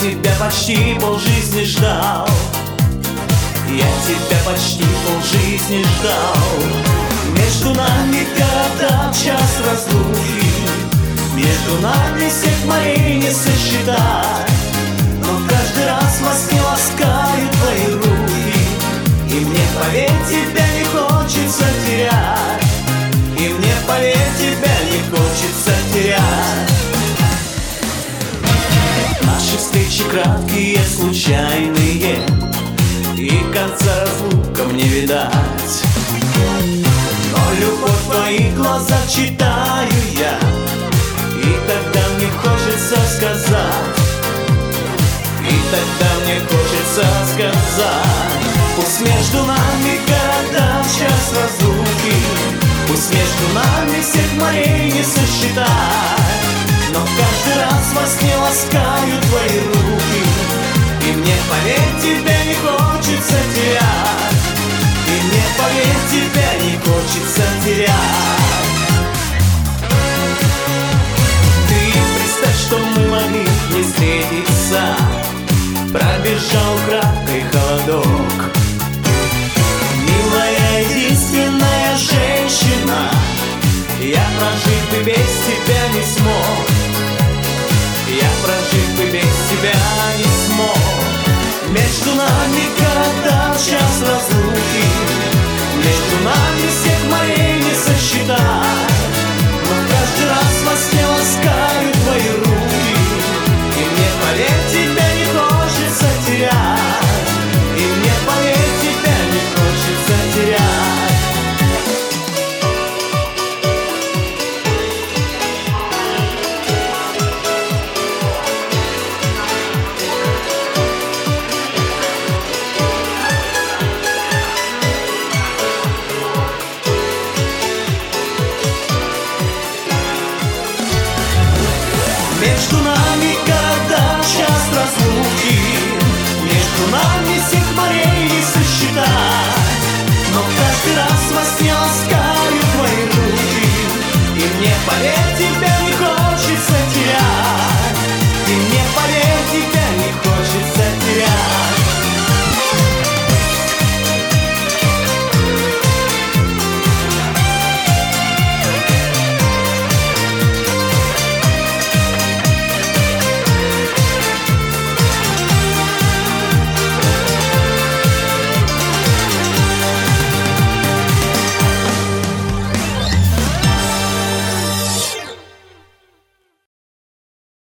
тебя почти полжизни ждал. Я тебя почти полжизни ждал. Между нами города, час разлуки, между нами всех морей не сосчитать. Но каждый раз во сне ласкаю твои руки, и мне, поверь, тебя не хочется терять. И мне, поверь, тебя не хочется терять. Наши встречи краткие, случайные, и конца разлукам не видать. Но любовь в твоих глазах читаю я, и тогда мне хочется сказать, и тогда мне хочется сказать: пусть между нами города, час разлуки, пусть между нами всех морей не сосчитать. Но каждый раз во сне ласкаю твои руки, и мне, поверь, тебя не хочется терять. И мне, поверь, тебя не хочется терять. Ты представь, что мы могли не встретиться. Пробежал краткий холодок. Милая, единственная женщина, я прожить бы без тебя не смог. Я прожить бы без тебя не смог. Между нами города, час разлуки,